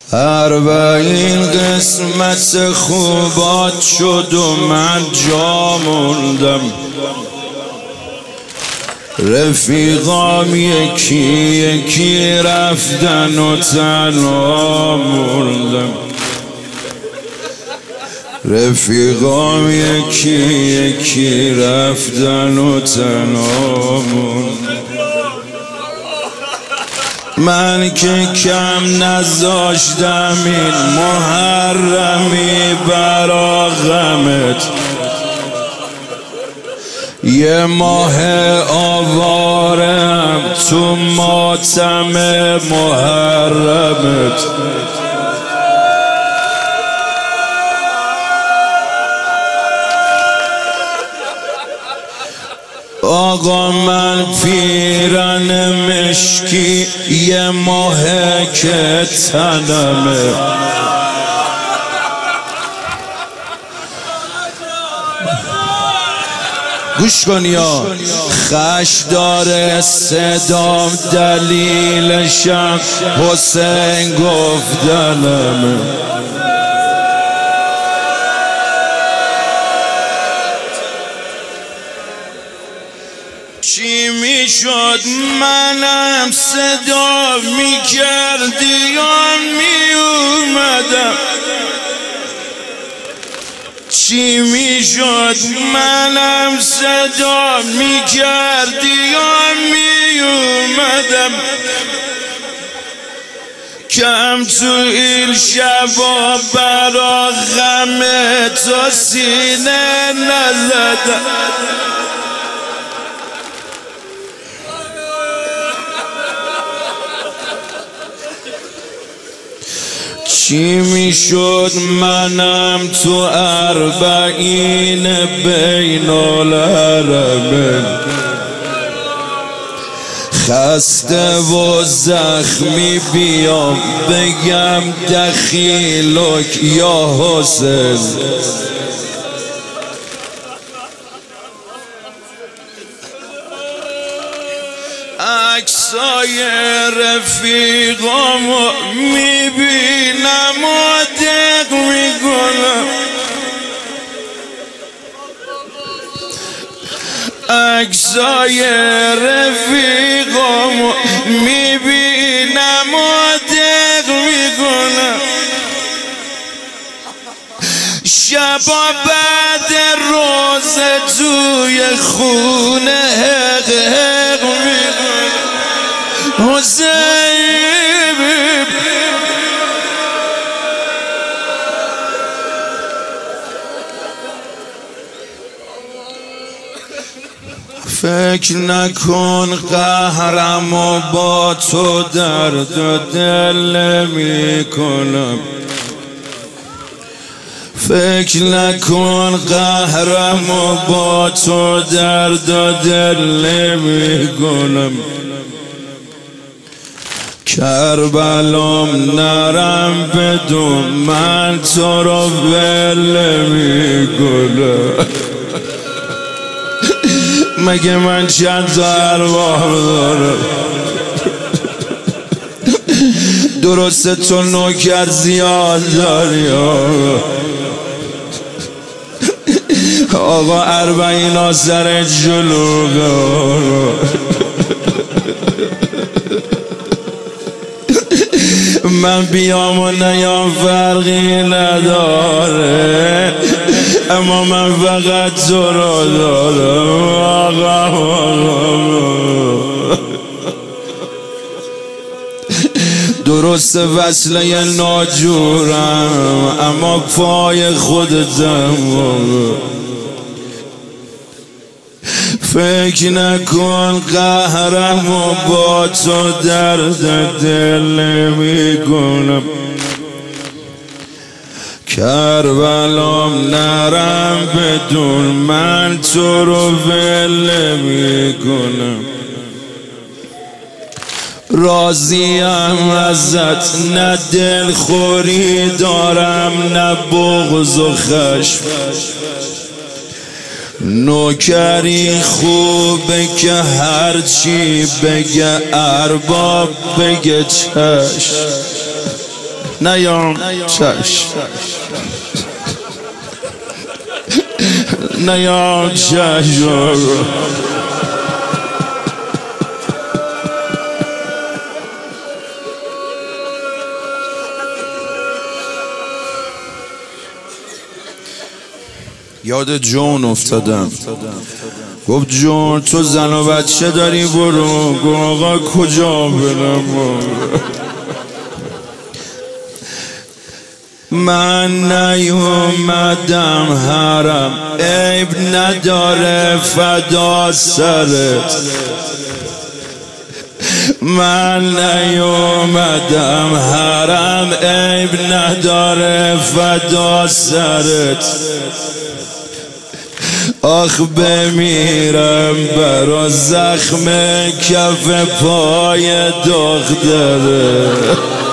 اربعین قسمت خوبات شد و من جا موندم. رفیقام یکی یکی رفتن و تنها موندم. رفیقام یکی یکی رفتن و تنها موندم. من که کم نذاشتم این محرمی برا غمت، یه ماه آوارم تو ماتم محرمت. آقا من پیرن مشکی یه ماه که تنمه، گوش کن یا خش داره صدام دلیلشم حسین گفتنمه. چی میشد منم صدا میکردی یا میومدم؟ چی میشد منم صدا میکردی یا میومدم؟ کم تو این شبا برا غم تو سینه نزدم. چی میشد منم تو اربعین بین الحرمین، خسته و زخمی بیام بگم دخیلک یا حسین؟ عکسای رفیقامو میبینم و دق میکنم. عکسای رفیقامو میبینم و دق میکنم. شبا بعد روز توی خونه حق حق میکنم. حسین فکر نکن قهرم و با تو درد و دل میکنم. فکر نکن قهرم و با تو درد و دل میکنم. کربلام نرم بدون من تو رو ول میکنم. مگه من چند تا ارواح دارم؟ درسته تو نوکر زیاد داری آقا، اربعین ها سر جلوه. من بیام و نیام فرقی نداره، اما من فقط تو رو دارم آقا. درست وصله ناجورم اما پای خودتم. فکر نکن قهرم و با تو درد دل میکنم. کربلام نرم بدون من تو رو ول میکنم. راضیم ازت، نه دلخوری دارم نه بغض و خشم. نوکری خوبه که هرچی بگه ارباب بگه چشم. نیام چش نیام چش یاد جون افتادم. گفت جون تو زن و بچه داری برو. گفت آقا کجا برم؟ من نیومدم حرم عیب نداره فدا سرت. من نیومدم حرم عیب نداره فدا سرت. آخ بمیرم برا زخم کف پای دختره.